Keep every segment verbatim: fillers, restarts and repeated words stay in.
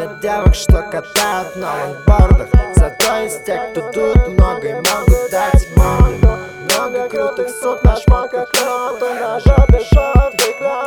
нет девок, что катают на лонгбордах. Зато есть те, кто дует много и могут дать морды. Много крутых суд, наш мой как лед, и на жопе шот,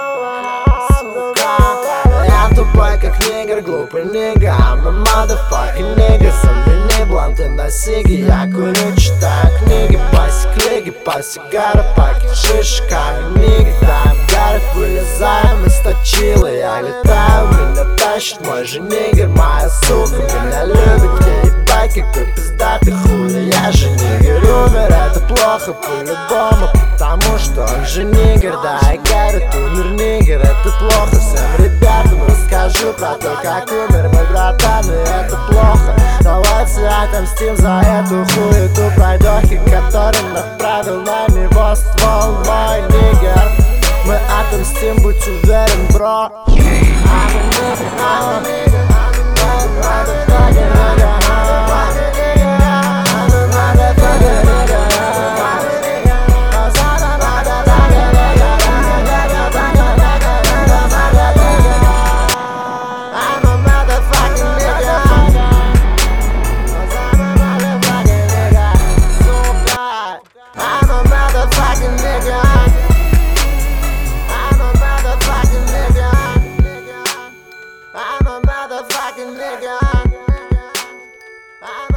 я тупой как нигер, глупый нига. I'm a motherfucking nigga. Сомнений, бланты на сиги. Я курю, читаю книги. Пасик лиги, по сигары, пакет шишками миги. Даем гарик, вылезаем из точилы. Я летаю, меня тащит мой же нигер. Моя сука меня любит, ей ебать, какой пиздатый хули. Я же нигер, умер, это плохо по-любому, потому что он же нигер. Да, и Гаррет умер, нигер, это плохо. Всем ребятам расскажу про то, как умер мой братан, и это плохо. Давайте отомстим за эту хуету пройдохи, который направил на него ствол мой нигер. Мы отомстим, будь уверен, бро. I'm a motherfucking nigga. I'm a